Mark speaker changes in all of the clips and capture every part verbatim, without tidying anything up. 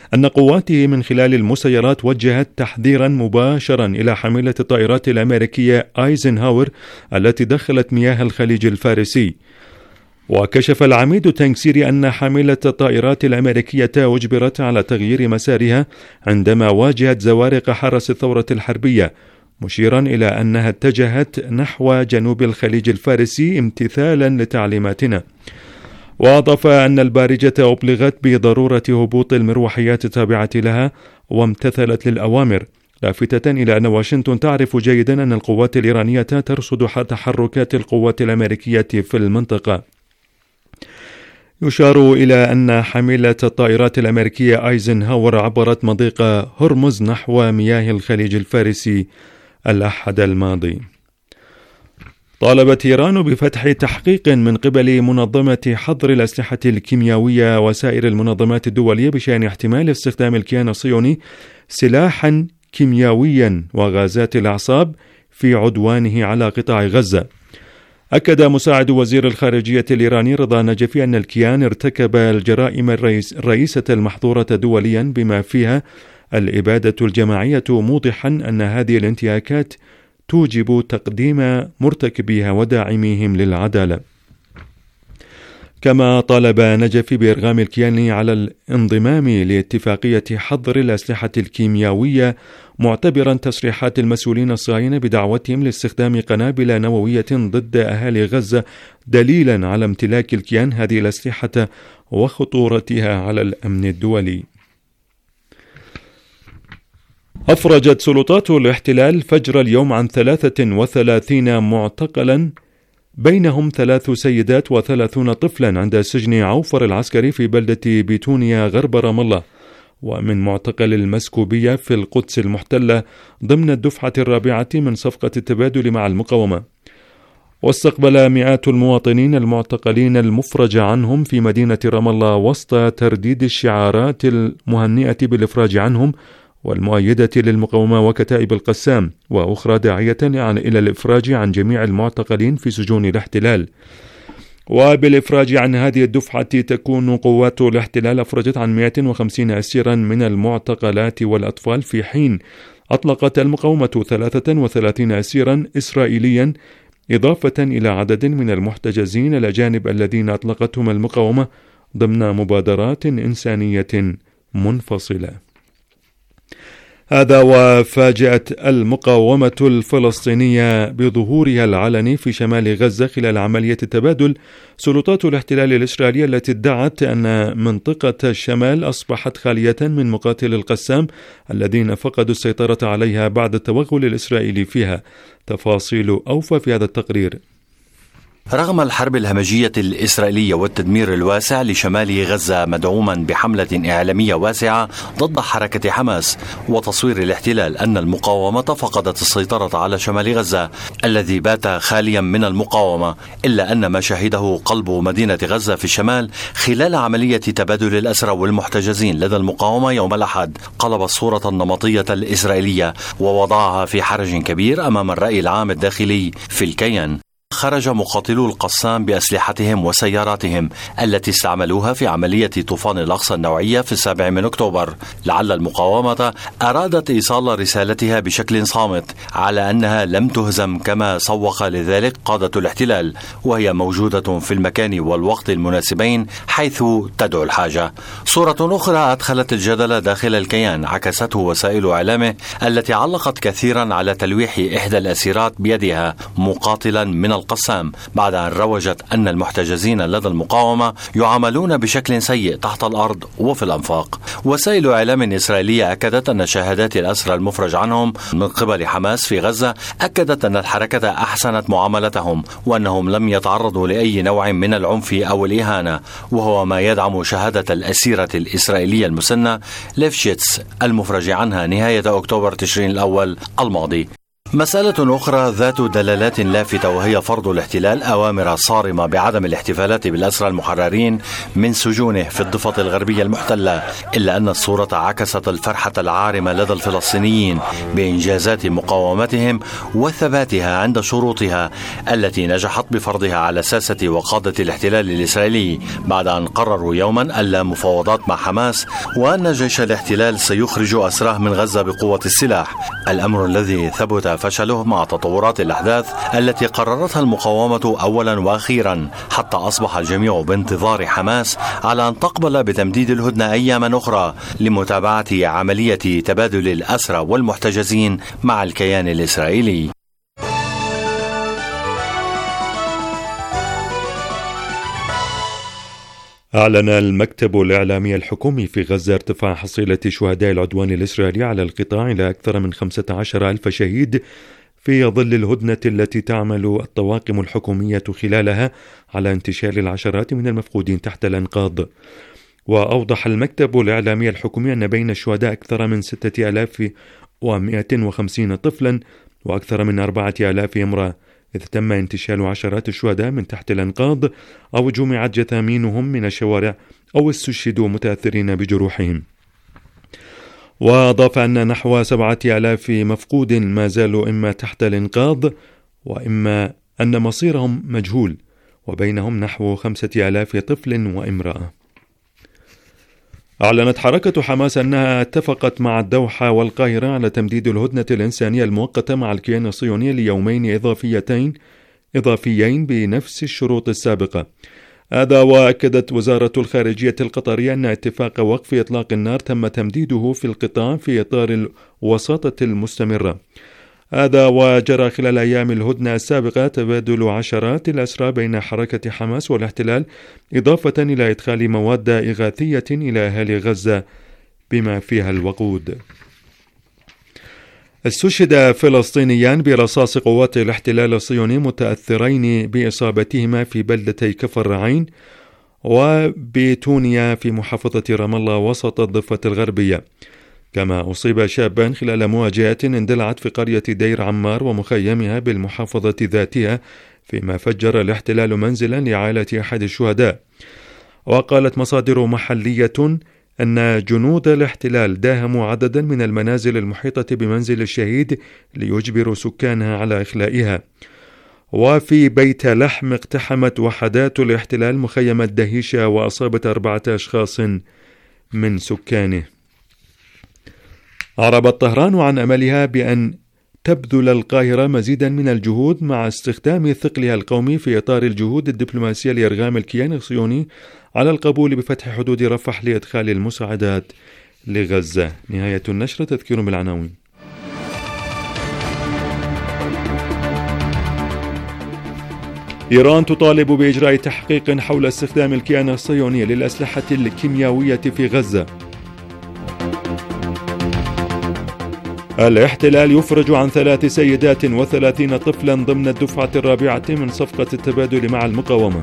Speaker 1: أن قواته من خلال المسيرات وجهت تحذيرا مباشرا إلى حاملة الطائرات الأمريكية آيزنهاور التي دخلت مياه الخليج الفارسي. وكشف العميد تنكسيري أن حاملة الطائرات الأمريكية أجبرت على تغيير مسارها عندما واجهت زوارق حرس الثورة الحربية، مشيرا إلى أنها اتجهت نحو جنوب الخليج الفارسي امتثالا لتعليماتنا. وأضاف أن البارجة أبلغت بضرورة هبوط المروحيات التابعة لها وامتثلت للأوامر، لافتة إلى أن واشنطن تعرف جيدا أن القوات الإيرانية ترصد تحركات القوات الأمريكية في المنطقة. يشار إلى أن حاملة الطائرات الأمريكية آيزنهاور عبرت مضيق هرمز نحو مياه الخليج الفارسي الأحد الماضي. طالبت إيران بفتح تحقيق من قبل منظمة حظر الأسلحة الكيميائية وسائر المنظمات الدولية بشأن احتمال استخدام الكيان الصهيوني سلاحا كيميائيا وغازات الأعصاب في عدوانه على قطاع غزة. أكد مساعد وزير الخارجية الإيراني رضا نجفي أن الكيان ارتكب الجرائم الرئيس الرئيسة المحظورة دوليا بما فيها الإبادة الجماعية، موضحا أن هذه الانتهاكات توجب تقديم مرتكبيها وداعميهم للعدالة. كما طالب نجفي بإرغام الكيان على الانضمام لاتفاقية حظر الأسلحة الكيميائية، معتبرا تصريحات المسؤولين الصهاينة بدعوتهم لاستخدام قنابل نووية ضد أهالي غزة دليلا على امتلاك الكيان هذه الأسلحة وخطورتها على الأمن الدولي. أفرجت سلطات الاحتلال فجر اليوم عن ثلاثة وثلاثين معتقلا، بينهم ثلاث سيدات وثلاثون طفلا، عند سجن عوفر العسكري في بلدة بيتونيا غرب رام الله، ومن معتقل المسكوبية في القدس المحتلة ضمن الدفعة الرابعة من صفقة التبادل مع المقاومة. واستقبل مئات المواطنين المعتقلين المفرج عنهم في مدينة رام الله وسط ترديد الشعارات المهنئة بالإفراج عنهم والمؤيدة للمقاومة وكتائب القسام، وأخرى داعية إلى الإفراج عن جميع المعتقلين في سجون الاحتلال. وبالإفراج عن هذه الدفعة تكون قوات الاحتلال أفرجت عن مئة وخمسين أسيرا من المعتقلات والأطفال، في حين أطلقت المقاومة ثلاثة وثلاثين أسيرا إسرائيليا، إضافة إلى عدد من المحتجزين الأجانب الذين أطلقتهم المقاومة ضمن مبادرات إنسانية منفصلة. هذا وفاجأت المقاومة الفلسطينية بظهورها العلني في شمال غزة خلال عملية التبادل سلطات الاحتلال الإسرائيلية التي ادعت أن منطقة الشمال أصبحت خالية من مقاتل القسام الذين فقدوا السيطرة عليها بعد التوغل الإسرائيلي فيها. تفاصيل أوفى في هذا التقرير.
Speaker 2: رغم الحرب الهمجية الإسرائيلية والتدمير الواسع لشمال غزة مدعوما بحملة إعلامية واسعة ضد حركة حماس وتصوير الاحتلال أن المقاومة فقدت السيطرة على شمال غزة الذي بات خاليا من المقاومة، إلا أن ما شهده قلب مدينة غزة في الشمال خلال عملية تبادل الأسرى والمحتجزين لدى المقاومة يوم الأحد قلب الصورة النمطية الإسرائيلية ووضعها في حرج كبير أمام الرأي العام الداخلي في الكيان. خرج مقاتلو القسام بأسلحتهم وسياراتهم التي استعملوها في عملية طوفان الأقصى النوعية في السابع من أكتوبر، لعل المقاومة أرادت إيصال رسالتها بشكل صامت على أنها لم تهزم كما سوق لذلك قادة الاحتلال، وهي موجودة في المكان والوقت المناسبين حيث تدعو الحاجة. صورة أخرى أدخلت الجدل داخل الكيان عكسته وسائل إعلامه التي علقت كثيرا على تلويح إحدى الأسيرات بيدها مقاتلا من القسام بعد أن روجت أن المحتجزين لدى المقاومة يعاملون بشكل سيء تحت الأرض وفي الأنفاق. وسائل إعلام إسرائيلية أكدت أن شهادات الأسرى المفرج عنهم من قبل حماس في غزة أكدت أن الحركة أحسنت معاملتهم وأنهم لم يتعرضوا لأي نوع من العنف أو الإهانة، وهو ما يدعم شهادة الأسيرة الإسرائيلية المسنة ليفشيتس المفرج عنها نهاية أكتوبر تشرين الأول الماضي. مسألة أخرى ذات دلالات لافتة، وهي فرض الاحتلال أوامر صارمة بعدم الاحتفالات بالأسرى المحررين من سجونه في الضفة الغربية المحتلة، إلا أن الصورة عكست الفرحة العارمة لدى الفلسطينيين بإنجازات مقاومتهم وثباتها عند شروطها التي نجحت بفرضها على ساسة وقادة الاحتلال الإسرائيلي، بعد أن قرروا يوما ألا مفاوضات مع حماس، وأن جيش الاحتلال سيخرج أسراه من غزة بقوة السلاح، الأمر الذي ثبت فشله مع تطورات الأحداث التي قررتها المقاومة أولا وأخيرا، حتى أصبح الجميع بانتظار حماس على أن تقبل بتمديد الهدنة أياما أخرى لمتابعة عملية تبادل الأسرى والمحتجزين مع الكيان الإسرائيلي.
Speaker 1: أعلن المكتب الإعلامي الحكومي في غزة ارتفاع حصيلة شهداء العدوان الإسرائيلي على القطاع إلى أكثر من خمسة عشر ألف شهيد في ظل الهدنة التي تعمل الطواقم الحكومية خلالها على انتشال العشرات من المفقودين تحت الأنقاض. وأوضح المكتب الإعلامي الحكومي أن بين الشهداء أكثر من ستة آلاف ومئة وخمسين طفلا وأكثر من أربعة آلاف امرأة، إذ تم انتشال عشرات الشهداء من تحت الأنقاض أو جمعت جثامينهم من الشوارع أو استشهدوا متأثرين بجروحهم. وأضاف أن نحو سبعة آلاف مفقود ما زالوا إما تحت الإنقاض وإما أن مصيرهم مجهول، وبينهم نحو خمسة آلاف طفل وامرأة. أعلنت حركة حماس أنها اتفقت مع الدوحة والقاهرة على تمديد الهدنة الإنسانية المؤقتة مع الكيان الصهيوني ليومين إضافيتين إضافيين بنفس الشروط السابقة. هذا وأكدت وزارة الخارجية القطرية أن اتفاق وقف إطلاق النار تم تمديده في القطاع في إطار الوساطة المستمرة. هذا وجرى خلال أيام الهدنة السابقة تبادل عشرات الأسرى بين حركة حماس والاحتلال، إضافة إلى إدخال مواد إغاثية إلى أهالي غزة بما فيها الوقود. استشهد فلسطينيان برصاص قوات الاحتلال الصهيوني متأثرين بإصابتهما في بلدتي كفر عين وبيتونيا في محافظة رام الله وسط الضفة الغربية. كما أصيب شابان خلال مواجهة اندلعت في قرية دير عمار ومخيمها بالمحافظة ذاتها، فيما فجر الاحتلال منزلا لعائلة أحد الشهداء. وقالت مصادر محلية أن جنود الاحتلال داهموا عددا من المنازل المحيطة بمنزل الشهيد ليجبروا سكانها على إخلائها. وفي بيت لحم اقتحمت وحدات الاحتلال مخيم الدهيشة وأصابت أربعة أشخاص من سكانه. أعربت طهران عن أملها بأن تبذل القاهرة مزيدا من الجهود مع استخدام ثقلها القومي في إطار الجهود الدبلوماسية لإرغام الكيان الصهيوني على القبول بفتح حدود رفح لإدخال المساعدات لغزة. نهاية النشرة. تذكير بالعناوين. إيران تطالب بإجراء تحقيق حول استخدام الكيان الصهيوني للأسلحة الكيميائية في غزة. الاحتلال يفرج عن ثلاث سيدات وثلاثين طفلا ضمن الدفعة الرابعة من صفقة التبادل مع المقاومة.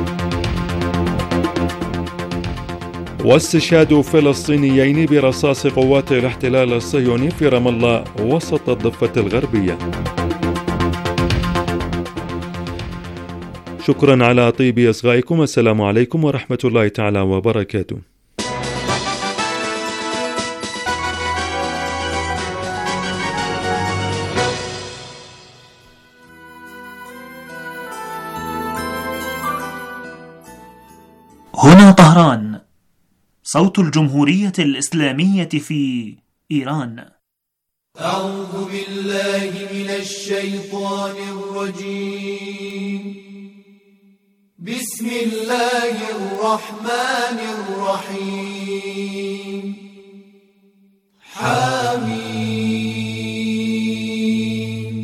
Speaker 1: واستشهاد فلسطينيين برصاص قوات الاحتلال الصهيوني في رام الله وسط الضفة الغربية. شكرا على طيب إصغائكم. السلام عليكم ورحمة الله تعالى وبركاته.
Speaker 3: هنا طهران، صوت الجمهورية الإسلامية في إيران.
Speaker 4: أعوذ بالله من الشيطان الرجيم. بسم الله الرحمن الرحيم. حميم.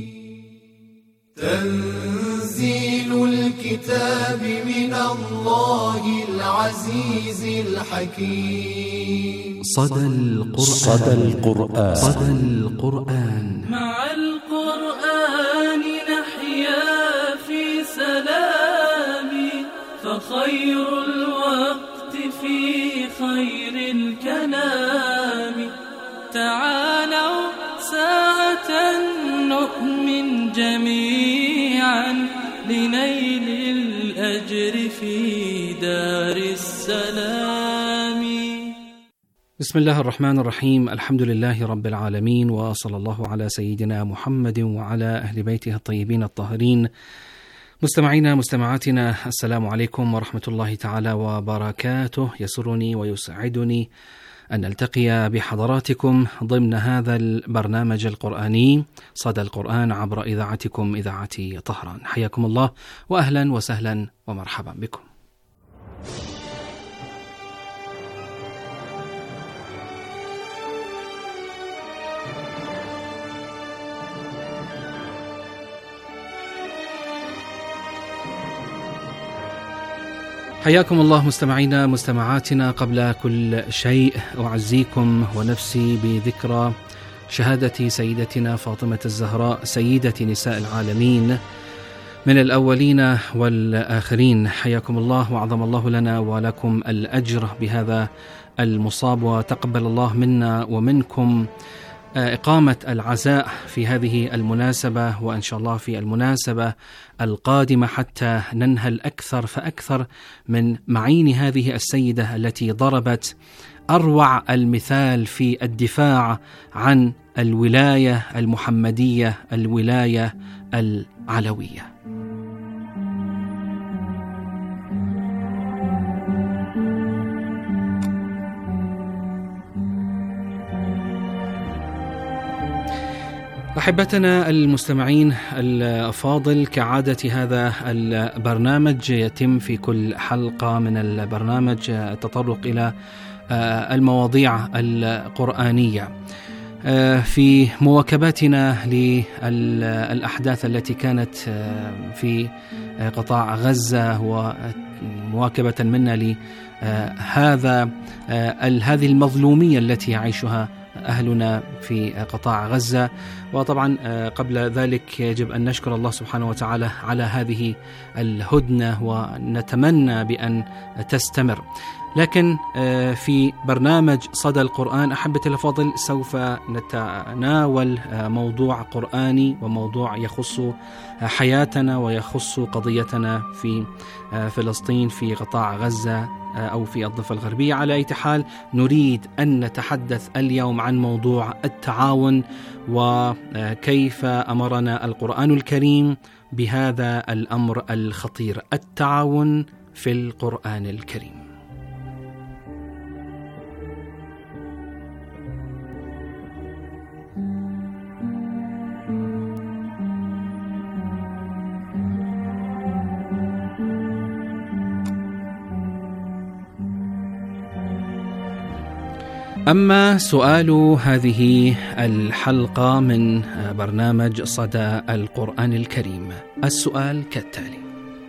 Speaker 4: تنزيل الكتاب من الله العزيز الحكيم.
Speaker 5: صدى القرآن. صدى القرآن. صدى القرآن.
Speaker 6: مع القرآن نحيا في سلام، فخير الوقت في خير الكلام. تعالوا ساعة نؤمن جميعا لنيل الأجر في دار السلام.
Speaker 7: بسم الله الرحمن الرحيم. الحمد لله رب العالمين، وصلى الله على سيدنا محمد وعلى أهل بيته الطيبين الطاهرين. مستمعينا مستمعاتنا، السلام عليكم ورحمة الله تعالى وبركاته. يسرني ويسعدني أن نلتقي بحضراتكم ضمن هذا البرنامج القرآني صدى القرآن عبر إذاعتكم إذاعة طهران. حياكم الله وأهلا وسهلا ومرحبا بكم. حياكم الله مستمعينا مستمعاتنا. قبل كل شيء أعزيكم ونفسي بذكرى شهادة سيدتنا فاطمة الزهراء سيدة نساء العالمين من الأولين والآخرين. حياكم الله وعظم الله لنا ولكم الأجر بهذا المصاب، وتقبل الله منا ومنكم إقامة العزاء في هذه المناسبة، وإن شاء الله في المناسبة القادمة حتى ننهل أكثر فأكثر من معين هذه السيدة التي ضربت أروع المثال في الدفاع عن الولاية المحمدية، الولاية العلوية. أحبتنا المستمعين الأفاضل، كعادة هذا البرنامج يتم في كل حلقة من البرنامج التطرق إلى المواضيع القرآنية في مواكبتنا للأحداث التي كانت في قطاع غزة، ومواكبة منا لهذا هذه المظلومية التي يعيشها أهلنا في قطاع غزة. وطبعا قبل ذلك يجب أن نشكر الله سبحانه وتعالى على هذه الهدنة، ونتمنى بأن تستمر. لكن في برنامج صدى القرآن أحبتي الأفاضل سوف نتناول موضوع قرآني، وموضوع يخص حياتنا ويخص قضيتنا في فلسطين، في قطاع غزة أو في الضفة الغربية. على أي حال نريد أن نتحدث اليوم عن موضوع التعاون، وكيف أمرنا القرآن الكريم بهذا الأمر الخطير، التعاون في القرآن الكريم. أما سؤال هذه الحلقة من برنامج صدى القرآن الكريم، السؤال كالتالي: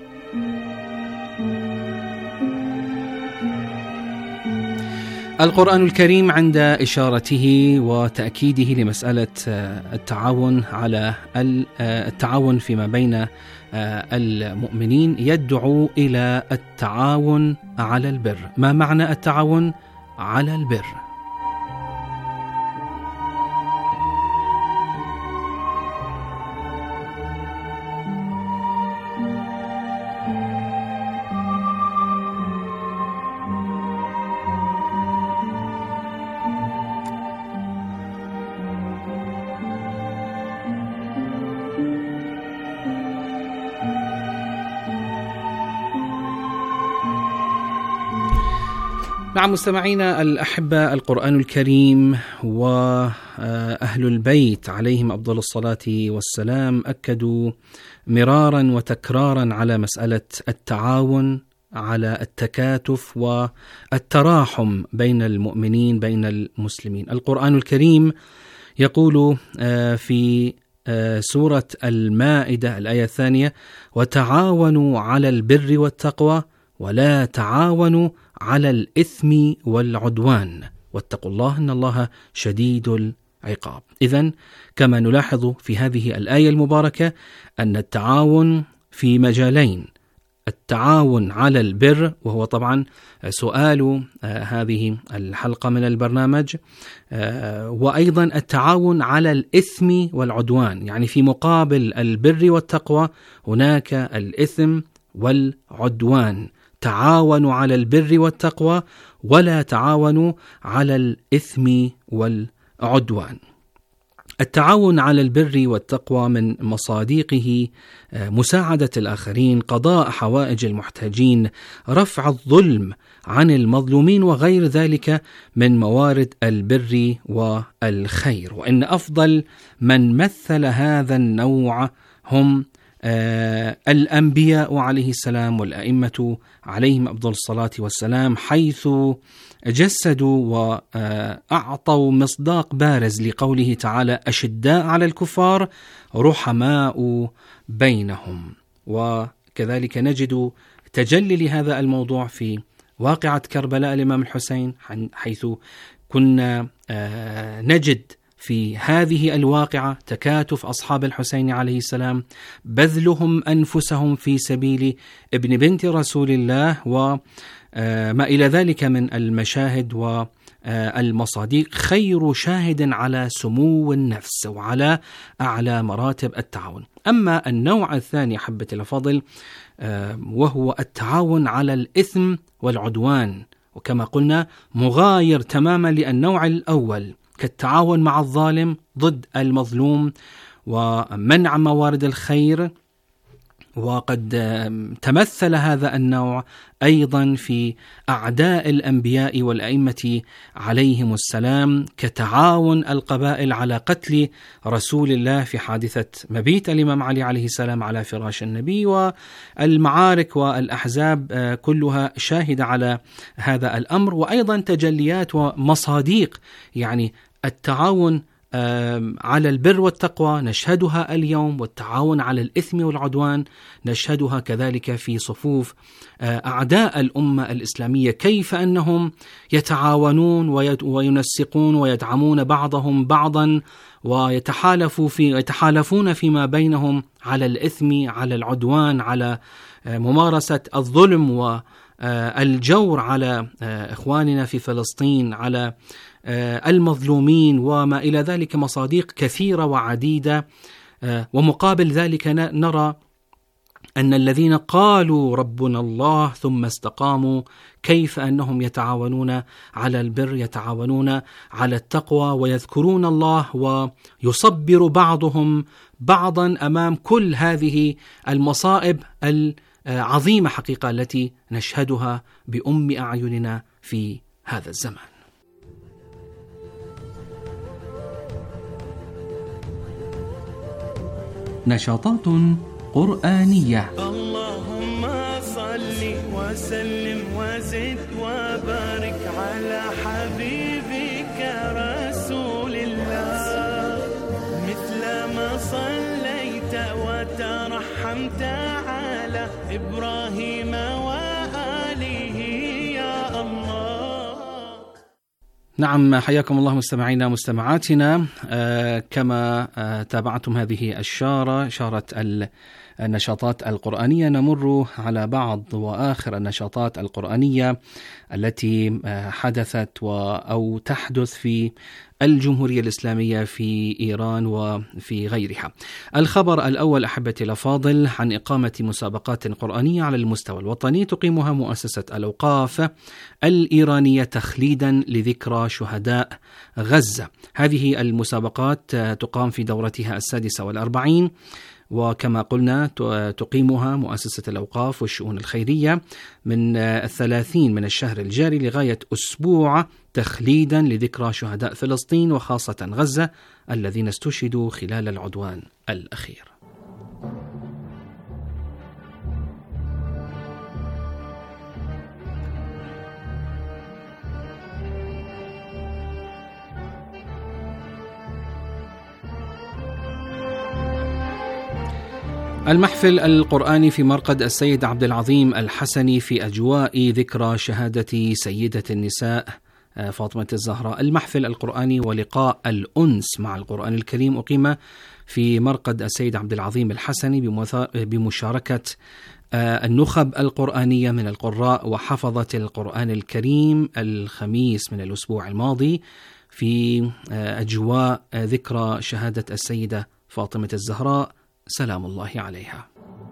Speaker 7: القرآن الكريم عند إشارته وتأكيده لمسألة التعاون على التعاون فيما بين المؤمنين يدعو إلى التعاون على البر. ما معنى التعاون على البر؟ نعم مستمعينا الأحبة، القرآن الكريم وأهل البيت عليهم أفضل الصلاة والسلام أكدوا مرارا وتكرارا على مسألة التعاون، على التكاتف والتراحم بين المؤمنين، بين المسلمين. القرآن الكريم يقول في سورة المائدة الآية الثانية: وتعاونوا على البر والتقوى ولا تعاونوا على الإثم والعدوان واتقوا الله إن الله شديد العقاب. إذن كما نلاحظ في هذه الآية المباركة أن التعاون في مجالين: التعاون على البر، وهو طبعا سؤال هذه الحلقة من البرنامج، وأيضا التعاون على الإثم والعدوان، يعني في مقابل البر والتقوى هناك الإثم والعدوان. تعاونوا على البر والتقوى ولا تعاونوا على الإثم والعدوان. التعاون على البر والتقوى من مصادقه مساعدة الآخرين، قضاء حوائج المحتاجين، رفع الظلم عن المظلومين، وغير ذلك من موارد البر والخير. وإن أفضل من مثل هذا النوع هم آه الأنبياء عليه السلام والأئمة عليهم أفضل الصلاة والسلام، حيث جسدوا وأعطوا مصداق بارز لقوله تعالى: أشداء على الكفار رحماء بينهم. وكذلك نجد تجلي لهذا الموضوع في واقعة كربلاء الإمام الحسين، حيث كنا آه نجد في هذه الواقعة تكاتف أصحاب الحسين عليه السلام، بذلهم أنفسهم في سبيل ابن بنت رسول الله، وما إلى ذلك من المشاهد والمصادق، خير شاهد على سمو النفس وعلى أعلى مراتب التعاون. أما النوع الثاني حبة الفضل وهو التعاون على الإثم والعدوان، وكما قلنا مغاير تماما للنوع الأول، كالتعاون مع الظالم ضد المظلوم ومنع موارد الخير. وقد تمثل هذا النوع أيضا في أعداء الأنبياء والأئمة عليهم السلام، كتعاون القبائل على قتل رسول الله في حادثة مبيت الإمام علي عليه السلام على فراش النبي، والمعارك والأحزاب كلها شاهدة على هذا الأمر. وأيضا تجليات ومصاديق، يعني التعاون على البر والتقوى نشهدها اليوم، والتعاون على الإثم والعدوان نشهدها كذلك في صفوف أعداء الأمة الإسلامية، كيف أنهم يتعاونون وينسقون ويدعمون بعضهم بعضا، ويتحالفوا في يتحالفون فيما بينهم على الإثم، على العدوان، على ممارسة الظلم والجور على إخواننا في فلسطين، على المظلومين، وما إلى ذلك مصادق كثيرة وعديدة. ومقابل ذلك نرى أن الذين قالوا ربنا الله ثم استقاموا كيف أنهم يتعاونون على البر، يتعاونون على التقوى، ويذكرون الله، ويصبر بعضهم بعضا أمام كل هذه المصائب العظيمة حقيقة التي نشهدها بأم أعيننا في هذا الزمان.
Speaker 5: نشاطات قرآنية.
Speaker 8: اللهم صل وسلم وزد وبارك على حبيبك رسول الله، مثل ما صليت وترحمت على إبراهيم وآله يا الله.
Speaker 7: نعم، حياكم الله مستمعينا مستمعاتنا. آه كما آه تابعتم هذه الشارة، شارة النشاطات القرآنية، نمر على بعض وآخر النشاطات القرآنية التي آه حدثت أو تحدث في الجمهورية الإسلامية في إيران وفي غيرها. الخبر الأول أحبتي الأفاضل عن إقامة مسابقات قرآنية على المستوى الوطني تقيمها مؤسسة الأوقاف الإيرانية تخليدا لذكرى شهداء غزة. هذه المسابقات تقام في دورتها السادسة والأربعين، وكما قلنا تقيمها مؤسسة الأوقاف والشؤون الخيرية من الثلاثين من الشهر الجاري لغاية أسبوع، تخليدا لذكرى شهداء فلسطين وخاصة غزة الذين استشهدوا خلال العدوان الأخير. المحفل القرآني في مرقد السيد عبد العظيم الحسني في أجواء ذكرى شهادة سيدة النساء فاطمة الزهراء. المحفل القرآني ولقاء الأنس مع القرآن الكريم أقيم في مرقد السيد عبد العظيم الحسني بمشاركة النخب القرآنية من القراء وحفظة القرآن الكريم الخميس من الأسبوع الماضي في أجواء ذكرى شهادة السيدة فاطمة الزهراء سلام الله عليها.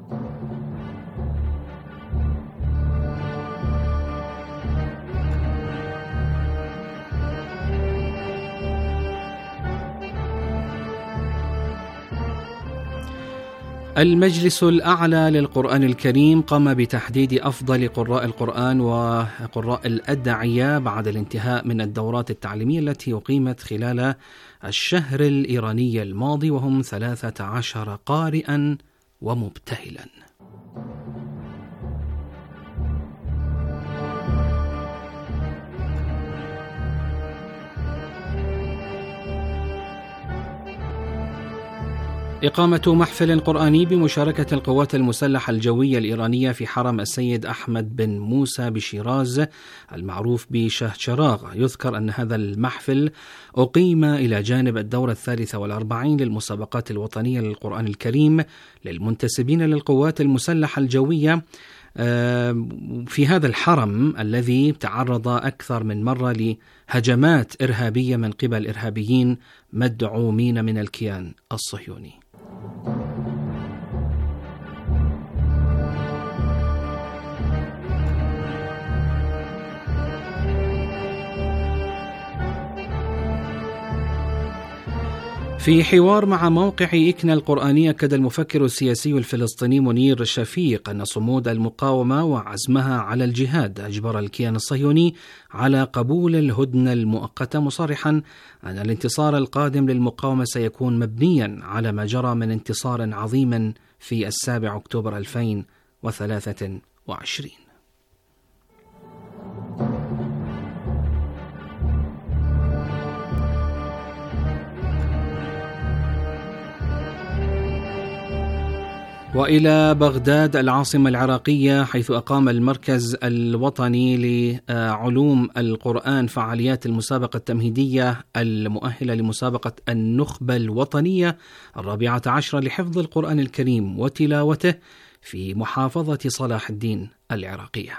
Speaker 7: المجلس الأعلى للقرآن الكريم قام بتحديد أفضل قراء القرآن وقراء الأدعية بعد الانتهاء من الدورات التعليمية التي أقيمت خلال الشهر الإيراني الماضي، وهم ثلاثة عشر قارئا ومبتهلا. إقامة محفل قرآني بمشاركة القوات المسلحة الجوية الإيرانية في حرم السيد أحمد بن موسى بشيراز المعروف بشهشراغ. يذكر أن هذا المحفل أقيم إلى جانب الدورة الثالثة والأربعين للمسابقات الوطنية للقرآن الكريم للمنتسبين للقوات المسلحة الجوية في هذا الحرم الذي تعرض أكثر من مرة لهجمات إرهابية من قبل إرهابيين مدعومين من الكيان الصهيوني. في حوار مع موقع إكنا القرآني، أكد المفكر السياسي الفلسطيني منير شفيق أن صمود المقاومة وعزمها على الجهاد أجبر الكيان الصهيوني على قبول الهدنة المؤقتة، مصرحا أن الانتصار القادم للمقاومة سيكون مبنيا على ما جرى من انتصار عظيم في السابع أكتوبر ألفين وثلاثة وعشرين. وإلى بغداد العاصمة العراقية، حيث أقام المركز الوطني لعلوم القرآن فعاليات المسابقة التمهيدية المؤهلة لمسابقة النخبة الوطنية الرابعة عشرة لحفظ القرآن الكريم وتلاوته في محافظة صلاح الدين العراقية.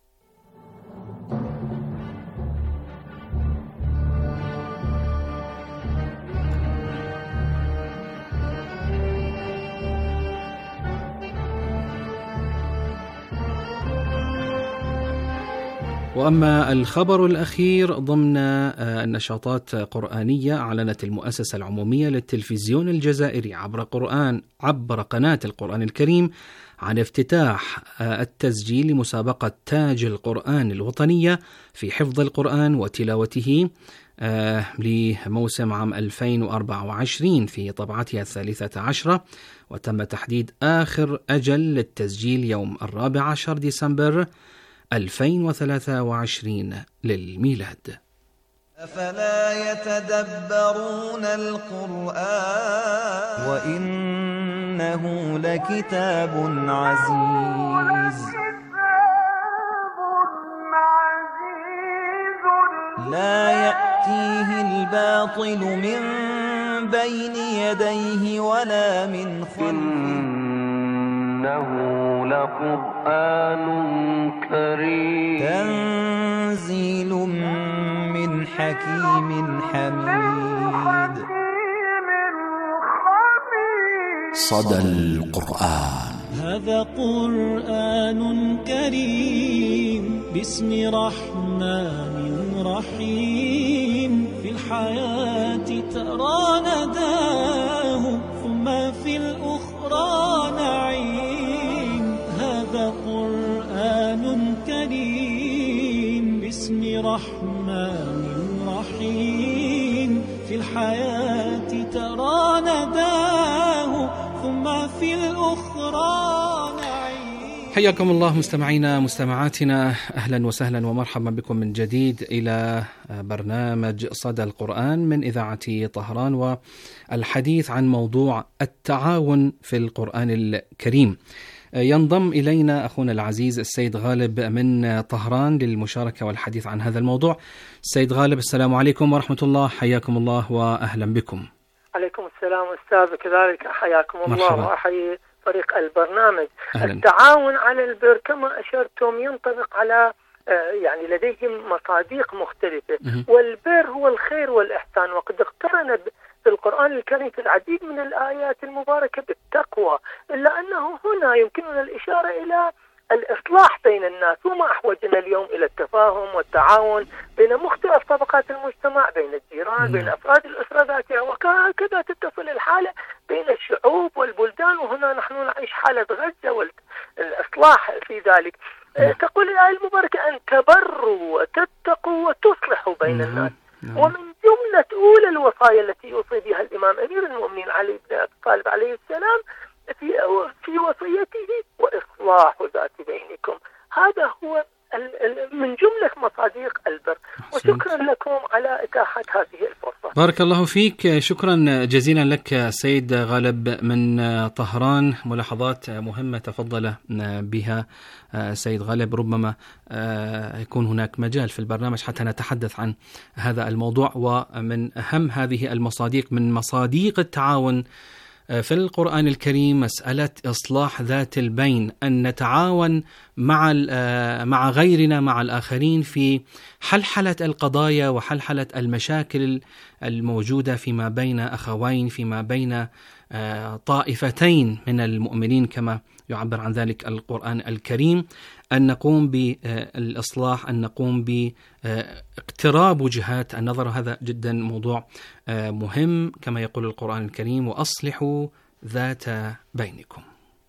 Speaker 7: وأما الخبر الأخير ضمن النشاطات قرآنية، أعلنت المؤسسة العمومية للتلفزيون الجزائري عبر قرآن عبر قناة القرآن الكريم عن افتتاح التسجيل لمسابقة تاج القرآن الوطنية في حفظ القرآن وتلاوته لموسم عام ألفين وأربعة وعشرين في طبعتها الثالثة عشرة، وتم تحديد آخر أجل للتسجيل يوم الرابع عشر ديسمبر ألفين وثلاثة وعشرين للميلاد.
Speaker 9: أفلا يتدبرون القرآن وإنه لكتاب عزيز لا يأتيه الباطل من بين يديه ولا من خلفه إنه لقرآن كريم تنزيل من حكيم حميد.
Speaker 5: صدى القرآن.
Speaker 8: هذا قرآن كريم باسم رحمن رحيم، في الحياة ترى نداه ثم في الأخرى نعيم. هذا قرآن كريم باسم رحمن رحيم، في الحياة ترى نداه ثم في الأخرى نعيم.
Speaker 7: حياكم الله مستمعينا مستمعاتنا، أهلا وسهلا ومرحبا بكم من جديد إلى برنامج صدى القرآن من إذاعة طهران، والحديث عن موضوع التعاون في القرآن الكريم. ينضم إلينا أخونا العزيز السيد غالب من طهران للمشاركة والحديث عن هذا الموضوع. السيد غالب، السلام عليكم ورحمة الله، حياكم الله وأهلا بكم.
Speaker 10: عليكم السلام أستاذ، كذلك حياكم الله، وأحيي طريق البرنامج.
Speaker 7: أهلاً.
Speaker 10: التعاون على البر كما أشرتم ينطبق على يعني لديهم مصادق مختلفة، والبر هو الخير والإحسان، وقد اقترن في القرآن الكريم في العديد من الآيات المباركة بالتقوى، إلا أنه هنا يمكننا الإشارة إلى الإصلاح بين الناس، وما أحوجنا اليوم إلى التفاهم والتعاون بين مختلف طبقات المجتمع، بين الجيران، بين أفراد الأسرة ذاتها، وكذا تتصل الحالة بين الشعوب والبلدان، وهنا نحن نعيش حالة غزة والإصلاح في ذلك. تقول الآية المباركة أن تبروا وتتقوا وتصلحوا بين الناس، ومن جملة أولى الوصايا التي يوصي بها الإمام أمير المؤمنين علي بن أبي طالب عليه السلام في في وصيته وإصلاح ذات بينكم. هذا هو من جملة مصادق البر. وشكرا لكم على إتاحة هذه الفرصة.
Speaker 7: بارك الله فيك، شكرا جزيلا لك سيد غالب من طهران. ملاحظات مهمة تفضل بها سيد غالب، ربما يكون هناك مجال في البرنامج حتى نتحدث عن هذا الموضوع. ومن أهم هذه المصادق من مصادق التعاون في القرآن الكريم مسألة إصلاح ذات البين، أن نتعاون مع مع غيرنا مع الآخرين في حلحلة القضايا وحلحلة المشاكل الموجودة فيما بين أخوين، فيما بين طائفتين من المؤمنين كما يعبر عن ذلك القرآن الكريم، أن نقوم بالإصلاح، أن نقوم باقتراب وجهات النظر. هذا جدا موضوع مهم كما يقول القرآن الكريم: وأصلحوا ذات بينكم.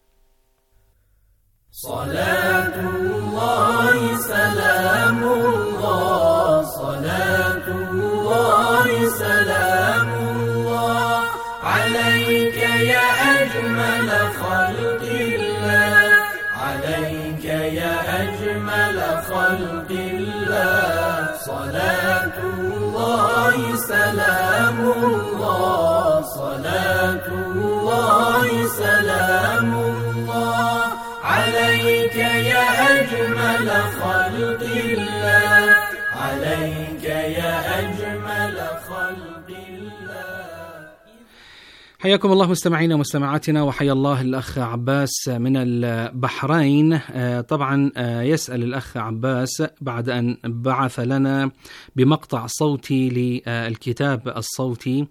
Speaker 4: صلاة الله سلام الله، صلاة الله سلام الله عليك يا أجمل خلق الله، عليك يا أجمل خلق الله. صلاة الله سلام الله، صلاة الله سلام الله عليك يا أجمل خلق الله، عليك يا أجمل خلق الله.
Speaker 7: حياكم الله مستمعينا ومستمعاتنا، وحيا الله الأخ عباس من البحرين. طبعا يسأل الأخ عباس بعد أن بعث لنا بمقطع صوتي للكتاب الصوتي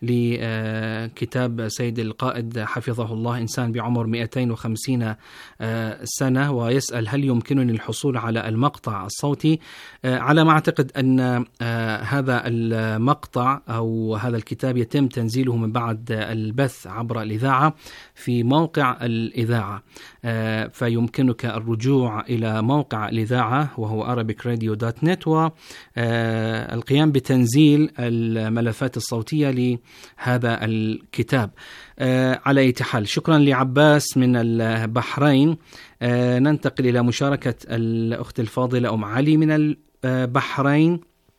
Speaker 7: لكتاب سيد القائد حفظه الله إنسان بعمر مئتين وخمسين سنة، ويسأل هل يمكنني الحصول على المقطع الصوتي. على ما أعتقد أن هذا المقطع أو هذا الكتاب يتم تنزيله من بعد البث عبر الإذاعة في موقع الإذاعة، فيمكنك الرجوع إلى موقع الإذاعة وهو arabic radio dot net والقيام بتنزيل الملفات الصوتية لهذا الكتاب. على أي حال، شكرا لعباس من البحرين. ننتقل إلى مشاركة الأخت الفاضلة أم علي من البحرين،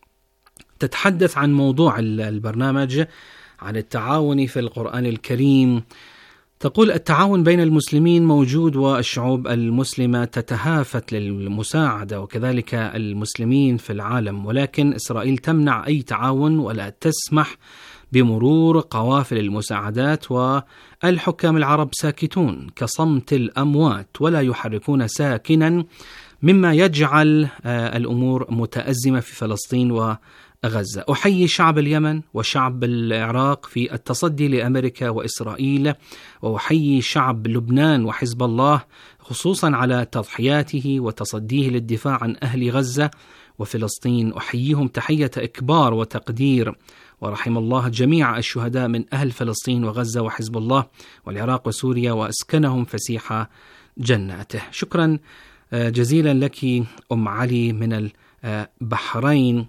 Speaker 7: تتحدث عن موضوع البرنامج عن التعاون في القرآن الكريم. تقول: التعاون بين المسلمين موجود، والشعوب المسلمة تتهافت للمساعدة وكذلك المسلمين في العالم، ولكن إسرائيل تمنع أي تعاون ولا تسمح بمرور قوافل المساعدات، والحكام العرب ساكتون كصمت الأموات ولا يحركون ساكنا، مما يجعل الأمور متأزمة في فلسطين و غزة. أحيي شعب اليمن وشعب العراق في التصدي لأمريكا وإسرائيل، وأحيي شعب لبنان وحزب الله خصوصا على تضحياته وتصديه للدفاع عن أهل غزة وفلسطين. أحييهم تحية إكبار وتقدير، ورحم الله جميع الشهداء من أهل فلسطين وغزة وحزب الله والعراق وسوريا، وأسكنهم فسيح جناته. شكرا جزيلا لك أم علي من البحرين.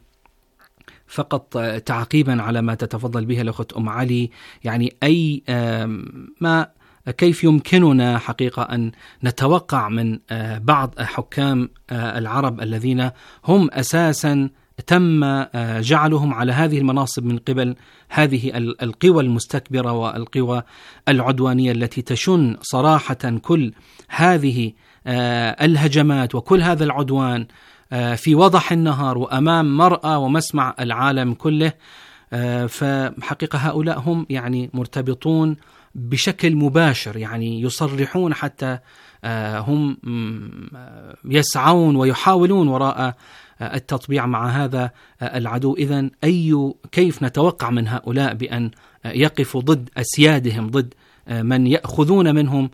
Speaker 7: فقط تعقيبا على ما تتفضل به الأخت أم علي، يعني أي ما كيف يمكننا حقيقة أن نتوقع من بعض حكام العرب الذين هم أساسا تم جعلهم على هذه المناصب من قبل هذه القوى المستكبرة والقوى العدوانية التي تشن صراحة كل هذه الهجمات وكل هذا العدوان في وضح النهار وأمام مرأى ومسمع العالم كله. فحقيقة هؤلاء هم يعني مرتبطون بشكل مباشر، يعني يصرحون حتى هم يسعون ويحاولون وراء التطبيع مع هذا العدو. إذن أي كيف نتوقع من هؤلاء بأن يقفوا ضد أسيادهم، ضد من يأخذون منهم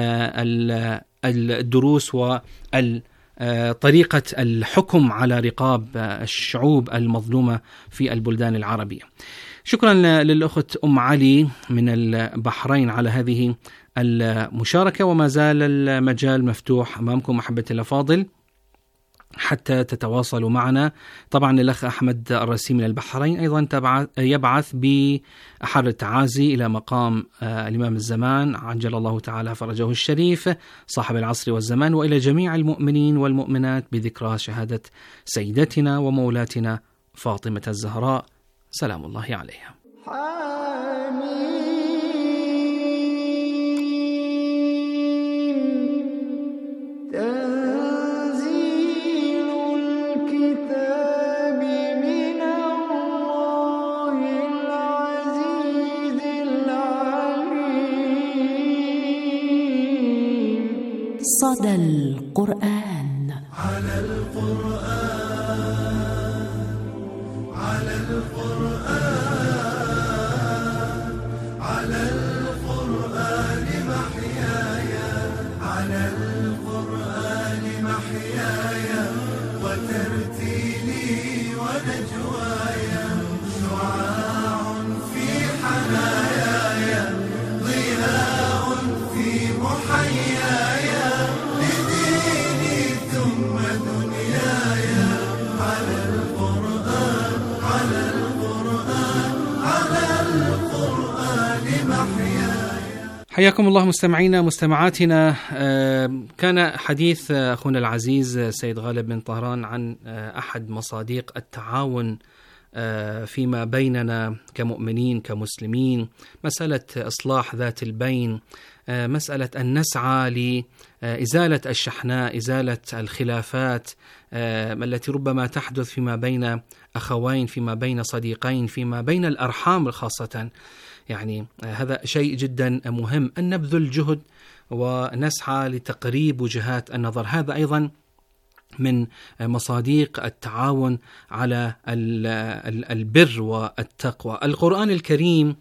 Speaker 7: الدروس وطريقة الحكم على رقاب الشعوب المظلومة في البلدان العربية. شكرا للأخت أم علي من البحرين على هذه المشاركة، وما زال المجال مفتوح أمامكم أحبتي الأفاضل حتى تتواصلوا معنا. طبعا الأخ أحمد الرسي من البحرين أيضا يبعث بأحر التعازي إلى مقام الإمام الزمان عجل الله تعالى فرجه الشريف صاحب العصر والزمان، وإلى جميع المؤمنين والمؤمنات بذكرى شهادة سيدتنا ومولاتنا فاطمة الزهراء سلام الله عليها.
Speaker 11: صدى القرآن.
Speaker 4: على القرآن على القرآن على القرآن محياي، على القرآن محياي وترتيلي ونجواي، شعاع في حناياي ضياء في محياي، لديني ثم دنياي، على القرآن على القرآن على القرآن محياي.
Speaker 7: حياكم الله مستمعينا مستمعاتنا. كان حديث أخونا العزيز سيد غالب بن طهران عن أحد مصادق التعاون فيما بيننا كمؤمنين كمسلمين، مسألة إصلاح ذات البين، مسألة أن نسعى لإزالة الشحناء، إزالة الخلافات التي ربما تحدث فيما بين أخوين، فيما بين صديقين، فيما بين الأرحام خاصة. يعني هذا شيء جدا مهم أن نبذل جهد ونسعى لتقريب وجهات النظر. هذا أيضا من مصادق التعاون على البر والتقوى. القرآن الكريم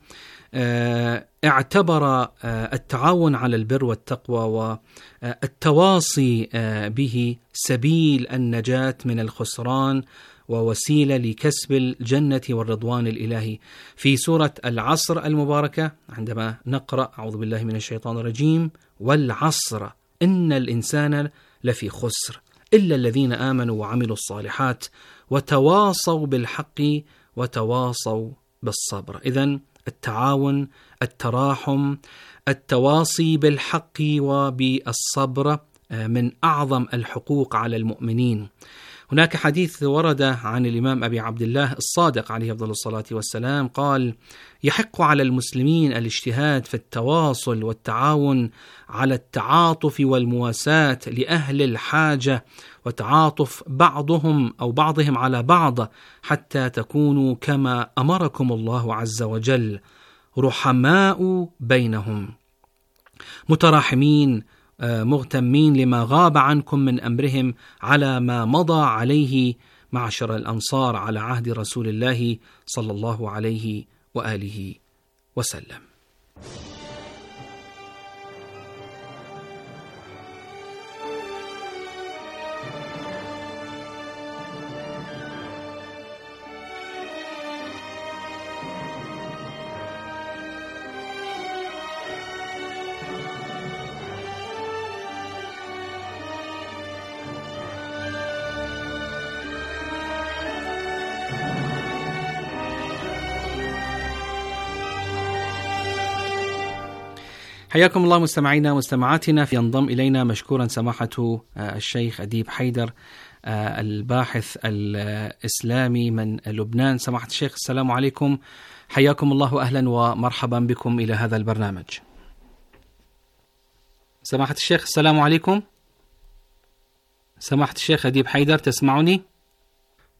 Speaker 7: اعتبر التعاون على البر والتقوى والتواصي به سبيل النجاة من الخسران ووسيلة لكسب الجنة والرضوان الإلهي. في سورة العصر المباركة عندما نقرأ أعوذ بالله من الشيطان الرجيم والعصر إن الإنسان لفي خسر إلا الذين آمنوا وعملوا الصالحات وتواصوا بالحق وتواصوا بالصبر. إذن التعاون، التراحم، التواصي بالحق وبالصبر من أعظم الحقوق على المؤمنين. هناك حديث ورد عن الإمام أبي عبد الله الصادق عليه أفضل الصلاة والسلام قال: يحق على المسلمين الاجتهاد في التواصل والتعاون على التعاطف والمواساة لأهل الحاجة، وتعاطف بعضهم أو بعضهم على بعض حتى تكونوا كما أمركم الله عز وجل رحماء بينهم متراحمين مغتمين لما غاب عنكم من أمرهم على ما مضى عليه معشر الأنصار على عهد رسول الله صلى الله عليه وآله وسلم. حياكم الله مستمعينا مستمعاتنا. في ينضم إلينا مشكورا سماحة الشيخ أديب حيدر الباحث الإسلامي من لبنان. سماحة الشيخ السلام عليكم، حياكم الله، أهلا ومرحبا بكم إلى هذا البرنامج. سماحة الشيخ السلام عليكم. سماحة الشيخ أديب حيدر تسمعني؟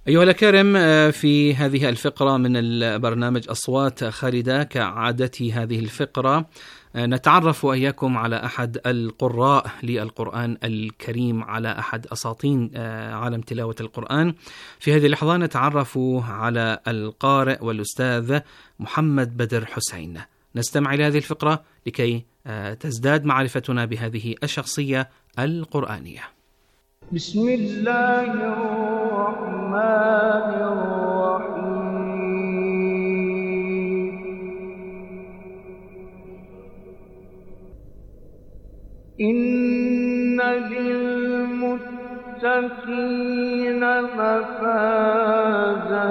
Speaker 7: أيها الأكارم، في هذه الفقرة من البرنامج أصوات خالدة كعادة هذه الفقرة نتعرف وإياكم على أحد القراء للقرآن الكريم، على أحد أساطين عالم تلاوة القرآن. في هذه اللحظة نتعرف على القارئ والأستاذ محمد بدر حسين. نستمع إلى هذه الفقرة لكي تزداد معرفتنا بهذه الشخصية القرآنية.
Speaker 12: بسم الله الرحمن الرحيم. إن للمتقين مفازا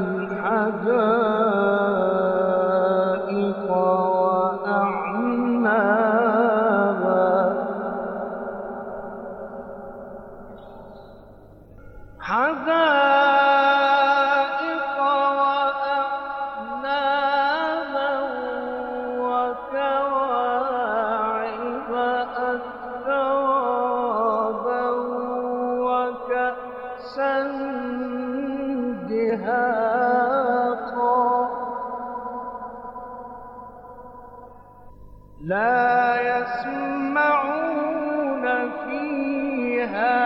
Speaker 12: حدائق وأعنابا حدائق وأعنابا وكواعب أترابا وكأسا دهاقا لا يسمعون فيها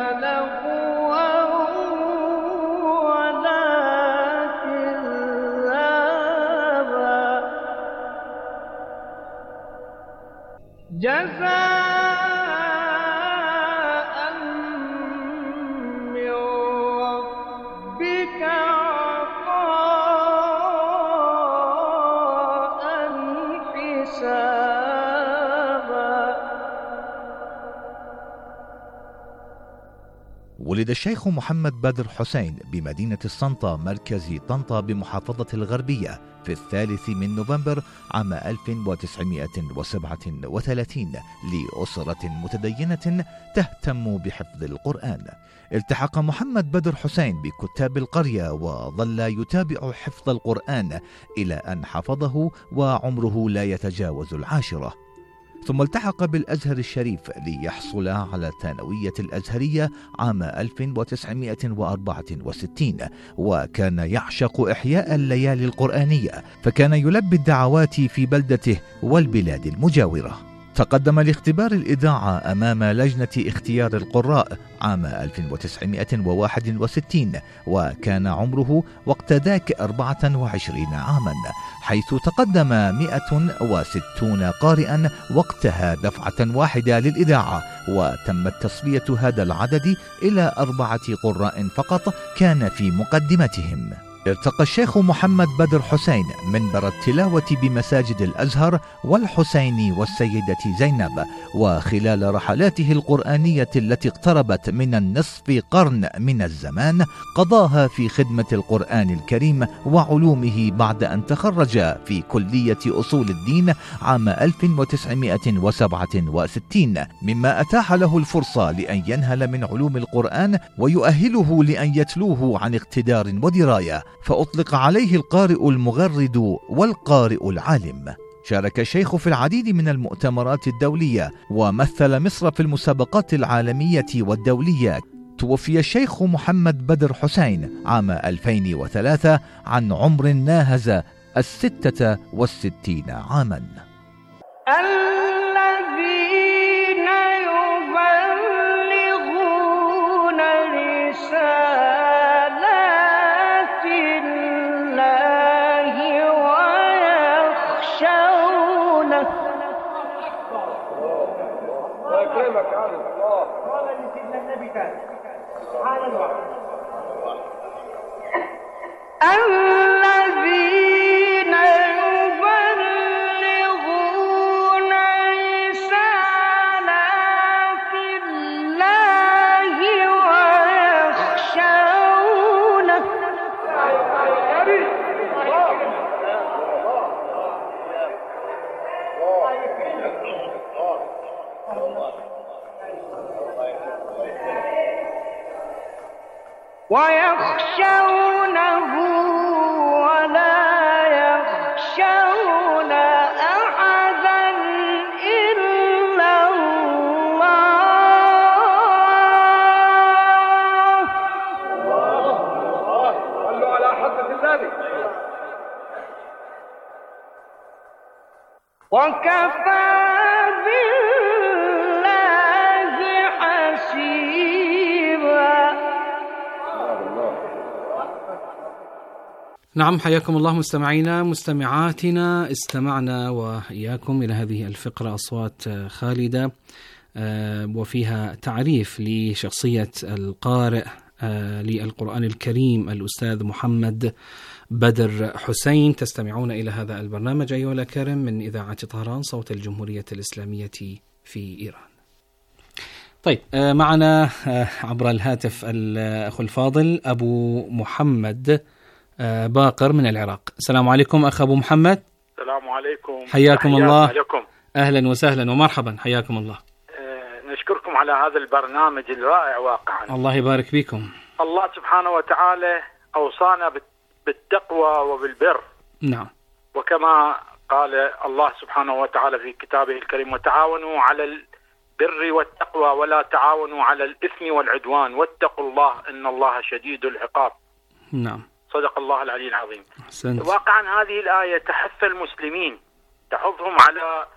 Speaker 12: جزاء من ربك عطاء حسابا.
Speaker 13: ولد الشيخ محمد بدر حسين بمدينة السنطة مركز طنطا بمحافظة الغربية في الثالث من نوفمبر عام ألف وتسعمائة وسبعة وثلاثين لأسرة متدينة تهتم بحفظ القرآن. التحق محمد بدر حسين بكتاب القرية وظل يتابع حفظ القرآن إلى أن حفظه وعمره لا يتجاوز العاشرة، ثم التحق بالأزهر الشريف ليحصل على الثانوية الأزهرية عام ألف وتسعمائة وأربعة وستين، وكان يعشق إحياء الليالي القرآنية، فكان يلبي الدعوات في بلدته والبلاد المجاورة. تقدم لاختبار الإذاعة أمام لجنة اختيار القراء عام ألف وتسعمائة وواحد وستين، وكان عمره وقت ذاك أربعة وعشرين عاما، حيث تقدم مئة وستون قارئا وقتها دفعة واحدة للإذاعة، وتمت تصفية هذا العدد إلى أربعة قراء فقط كان في مقدمتهم. ارتقى الشيخ محمد بدر حسين منبر التلاوة بمساجد الأزهر والحسين والسيدة زينب، وخلال رحلاته القرآنية التي اقتربت من النصف قرن من الزمان قضاها في خدمة القرآن الكريم وعلومه بعد أن تخرج في كلية أصول الدين عام ألف وتسعمائة وسبعة وستين، مما أتاح له الفرصة لأن ينهل من علوم القرآن ويؤهله لأن يتلوه عن اقتدار ودراية، فأطلق عليه القارئ المغرد والقارئ العالم. شارك الشيخ في العديد من المؤتمرات الدولية ومثل مصر في المسابقات العالمية والدولية. توفي الشيخ محمد بدر حسين عام ألفين وثلاثة عن عمر ناهز الستة والستين عاما.
Speaker 12: الذين يبلغون رسالات الله ويخشونه. الله يكرمك يا الله. قال لسيدنا النبي تعالى سبحان الله. الذين يبلغون رسالات الله ويخشونه. ويخشونه ولا يخشون أحدا إلا الله.
Speaker 14: وكفى بالله حسيبا.
Speaker 7: نعم، حياكم الله مستمعينا مستمعاتنا. استمعنا وإياكم إلى هذه الفقرة أصوات خالدة وفيها تعريف لشخصية القارئ للقرآن الكريم الأستاذ محمد بدر حسين. تستمعون إلى هذا البرنامج أيها الأكارم من إذاعة طهران صوت الجمهورية الإسلامية في إيران. طيب، معنا عبر الهاتف الأخ الفاضل أبو محمد باقر من العراق. السلام عليكم أخ أبو محمد.
Speaker 15: السلام عليكم،
Speaker 7: حياكم الله.
Speaker 15: عليكم.
Speaker 7: أهلا وسهلا ومرحبا، حياكم الله.
Speaker 15: أه نشكركم على هذا البرنامج الرائع واقعا.
Speaker 7: الله يبارك فيكم.
Speaker 15: الله سبحانه وتعالى أوصانا بالتقوى وبالبر.
Speaker 7: نعم.
Speaker 15: وكما قال الله سبحانه وتعالى في كتابه الكريم: وتعاونوا على البر والتقوى ولا تعاونوا على الإثم والعدوان واتقوا الله إن الله شديد العقاب.
Speaker 7: نعم،
Speaker 15: صدق الله العلي العظيم.
Speaker 7: أحسنت.
Speaker 15: واقعا هذه الآية تحث المسلمين، تحثهم على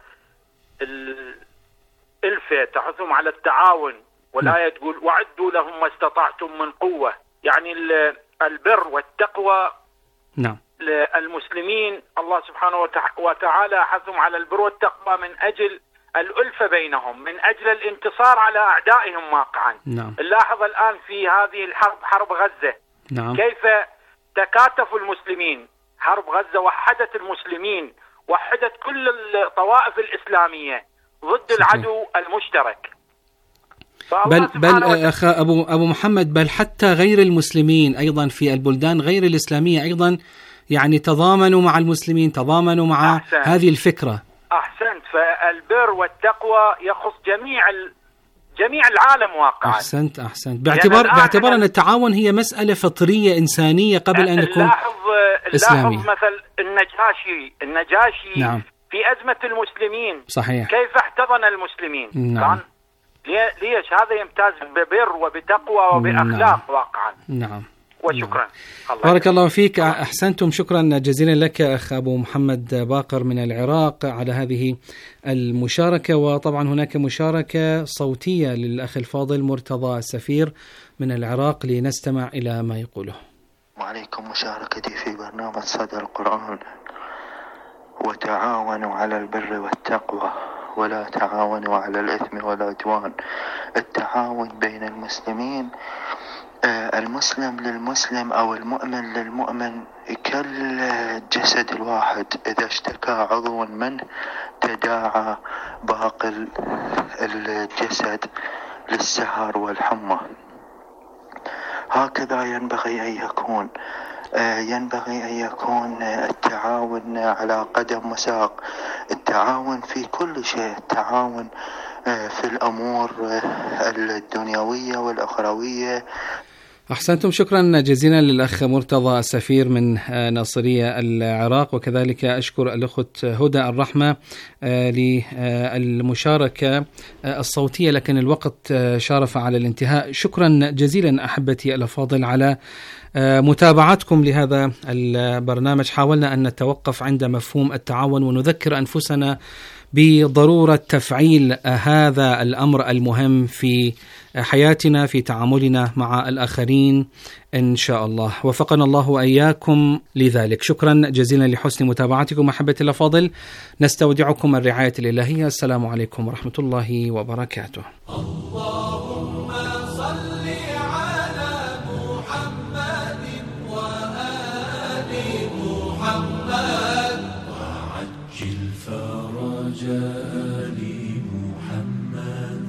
Speaker 15: الألفة، تحثهم على التعاون. والآية تقول: وعدوا لهم ما استطعتم من قوة. يعني البر والتقوى.
Speaker 7: نعم.
Speaker 15: المسلمين الله سبحانه وتعالى حثهم على البر والتقوى من أجل الألفة بينهم، من أجل الانتصار على أعدائهم واقعا.
Speaker 7: نعم.
Speaker 15: نلاحظ الآن في هذه الحرب، حرب غزة،
Speaker 7: نعم.
Speaker 15: كيف تكاتفوا المسلمين. حرب غزة وحدت المسلمين، وحدت كل الطوائف الإسلامية ضد العدو المشترك.
Speaker 7: بل بل أخ أبو أبو محمد، بل حتى غير المسلمين أيضا في البلدان غير الإسلامية أيضا يعني تضامنوا مع المسلمين، تضامنوا مع أحسنت. هذه الفكرة.
Speaker 15: أحسنت. فالبر والتقوى يخص جميع ال... جميع العالم واقعا.
Speaker 7: أحسنت أحسنت باعتبار يعني باعتبار أن التعاون هي مسألة فطرية إنسانية قبل أن يكون
Speaker 15: لاحظ
Speaker 7: إسلامي.
Speaker 15: لاحظ مثل النجاشي النجاشي
Speaker 7: نعم.
Speaker 15: في أزمة المسلمين
Speaker 7: صحيح.
Speaker 15: كيف احتضن المسلمين.
Speaker 7: نعم.
Speaker 15: كان ليش هذا يمتاز ببر وبتقوى وبأخلاق. نعم. واقعا.
Speaker 7: نعم.
Speaker 15: وشكرا.
Speaker 7: الله بارك الله فيك. أحسنتم، شكرا جزيلا لك أخ أبو محمد باقر من العراق على هذه المشاركة. وطبعا هناك مشاركة صوتية للأخ الفاضل مرتضى السفير من العراق، لنستمع إلى ما يقوله.
Speaker 16: وعليكم مشاركتي في برنامج صدى القرآن. وتعاونوا على البر والتقوى ولا تعاونوا على الإثم والعدوان. التعاون بين المسلمين، المسلم للمسلم أو المؤمن للمؤمن كالجسد الواحد، إذا اشتكى عضو منه تداعى باقي الجسد للسهر والحمى. هكذا ينبغي أن يكون ينبغي أن يكون التعاون على قدم وساق، التعاون في كل شيء، التعاون في الأمور الدنيوية والأخروية.
Speaker 7: أحسنتم، شكرا جزيلا للأخ مرتضى السفير من ناصرية العراق. وكذلك أشكر الأخت هدى الرحمة للمشاركة الصوتية، لكن الوقت شارف على الانتهاء. شكرا جزيلا أحبتي الأفاضل على متابعتكم لهذا البرنامج. حاولنا أن نتوقف عند مفهوم التعاون ونذكر أنفسنا بضرورة تفعيل هذا الأمر المهم في حياتنا، في تعاملنا مع الآخرين إن شاء الله. وفقنا الله وإياكم لذلك. شكرا جزيلا لحسن متابعتكم أحبتي الأفاضل. نستودعكم الرعاية الإلهية. السلام عليكم ورحمة الله وبركاته.
Speaker 4: اللهم صل على محمد وآل محمد وعجل فرج آل محمد.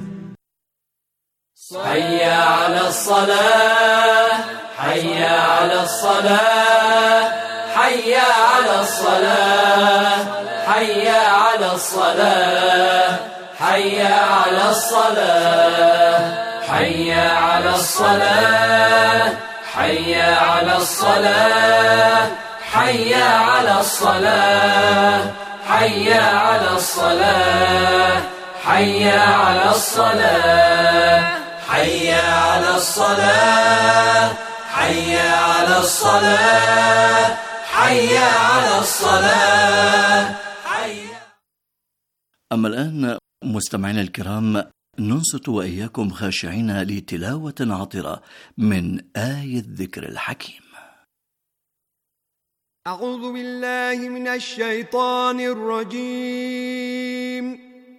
Speaker 4: حي على الصلاة، حي على الصلاة، حي على الصلاة، حي على الصلاة، حي على الصلاة، حي على الصلاة، حي على الصلاة، حي على الصلاة، حي على الصلاة، حي على الصلاة، حي على الصلاة، حي على الصلاة، حي على الصلاة.
Speaker 17: أما الآن مستمعينا الكرام، ننصت وإياكم خاشعين لتلاوة عطرة من آية الذكر الحكيم.
Speaker 18: أعوذ بالله من الشيطان الرجيم.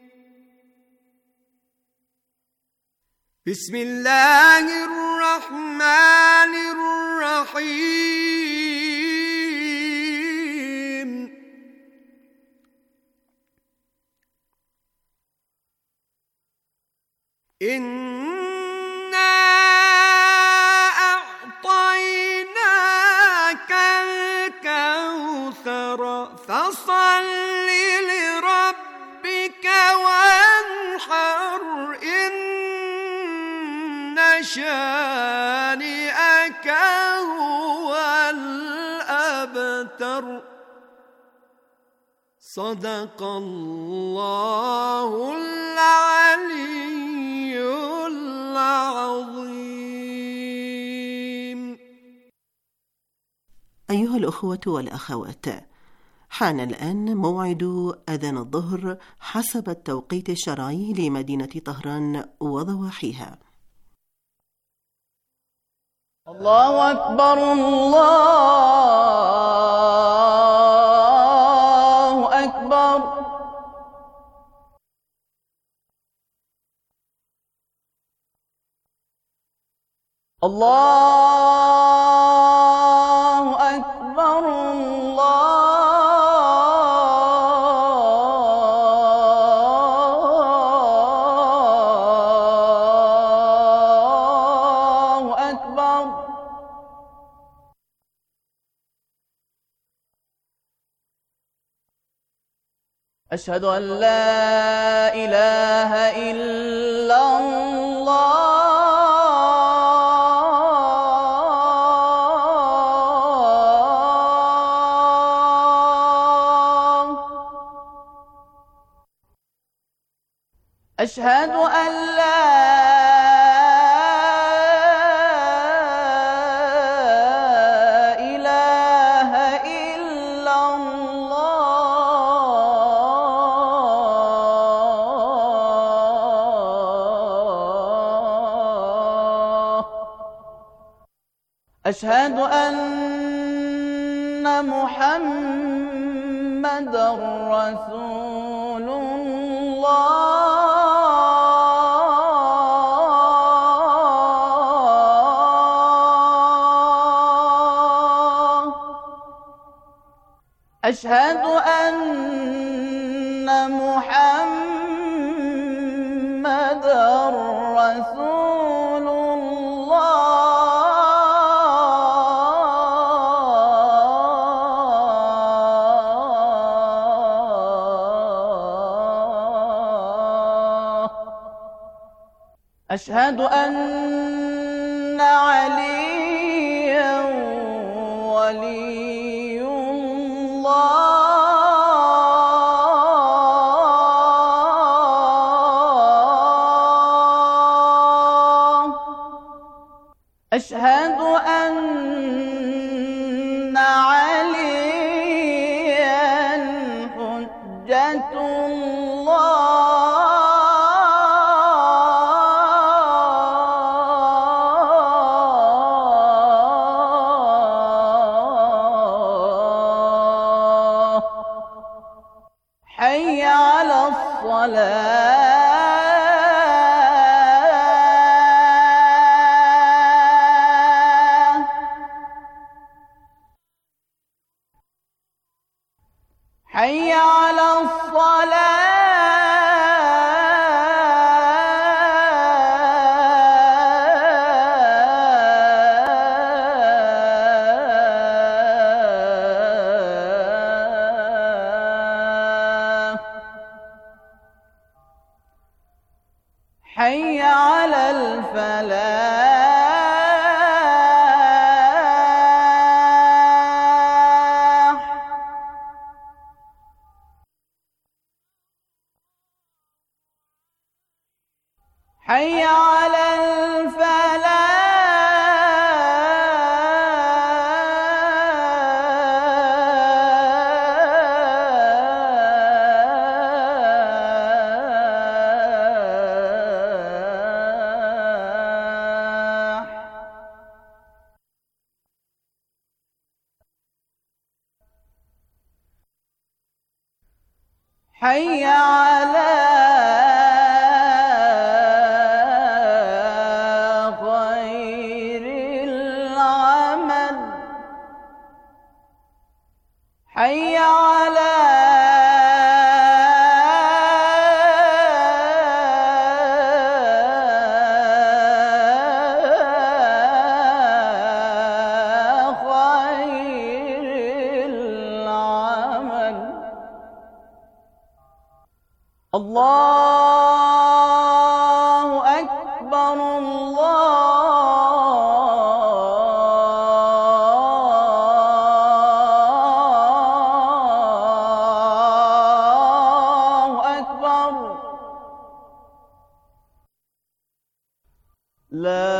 Speaker 18: بسم الله الرحمن الرحيم. إنا أعطيناك الكوثر فصل لربك وانحر إن شانئك هو الأبتر. صدق الله العلي العظيم.
Speaker 19: أيها الأخوة والأخوات، حان الآن موعد أذان الظهر حسب التوقيت الشرعي لمدينة طهران وضواحيها.
Speaker 9: الله أكبر الله أكبر. الله أكبر الله أكبر. أشهد أن لا إله إلا الله. أشهد أن لا إله إلا الله. أشهد أن محمدًا رسول الله. أشهد أن محمدًا رسول الله. أشهد أن عليًا ولي الله. أشهد أن عليًا حجة الله. حي على الصلاة. حي على الصلاة. حي على الفلاح. حي على الفلاح. حي على خير العمل حي على الله أكبر الله أكبر لا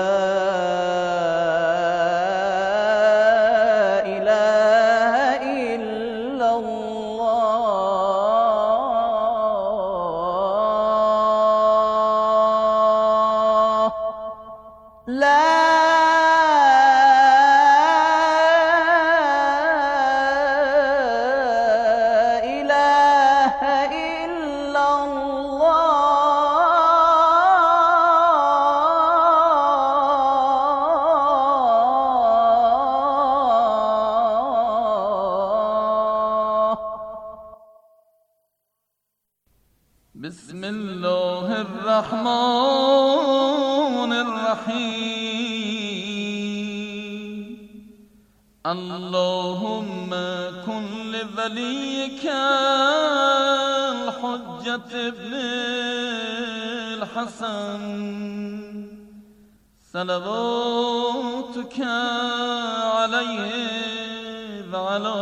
Speaker 6: بسم الله الرحمن الرحيم اللهم كن لوليك الحجة ابن الحسن صلواتك عليه وعلى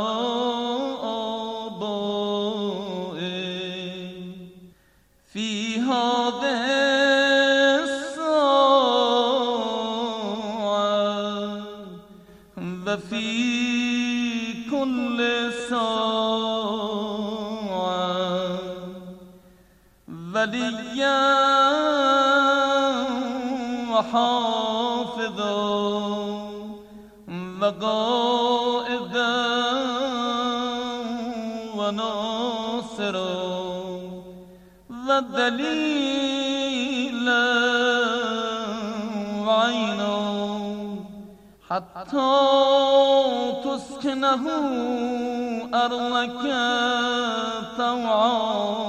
Speaker 6: في هذه الساعة وفي كل ساعة وليا وحافظا وقائدا وناصرا ودليلا وعينا حتى تسكنه أرضك طوعا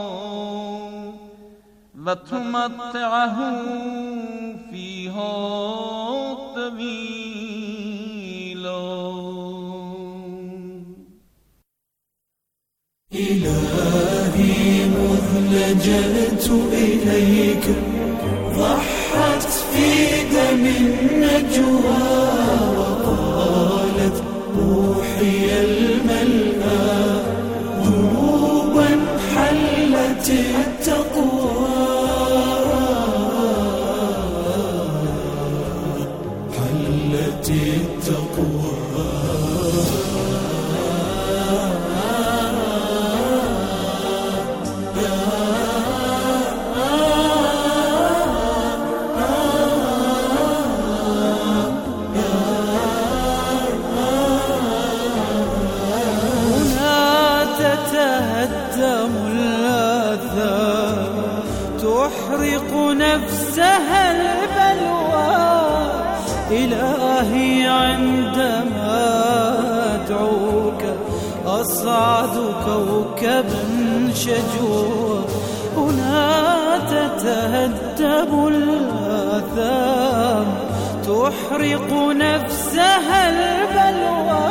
Speaker 6: وتمتعه فيها طويلا.
Speaker 8: إلهي مذ لجأت إليك ضحت في دم النجوى وقالت روحي الملأى ذنوبا حلت التقوى حلت التقوى تحرق نفسها البلوى إلهي عندما أدعوك أصعد كوكبا شجوا هنا تتهدم الآثام تحرق نفسها البلوى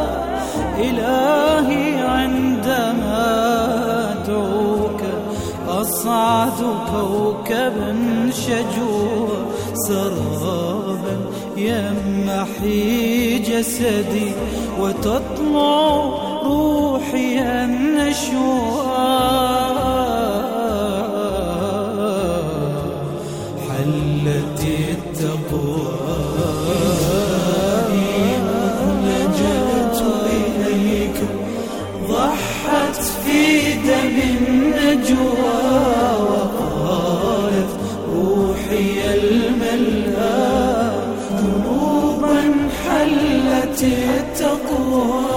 Speaker 8: إلهي عندما أدعوك أصعد كوكبا شجوا سرابا يمحي جسدي وتطلع روحي النشوى حلت التقوى لجأت إليك ضحت في دم النجوى وقالت روحي الملأى ذنوبا حلت التقوى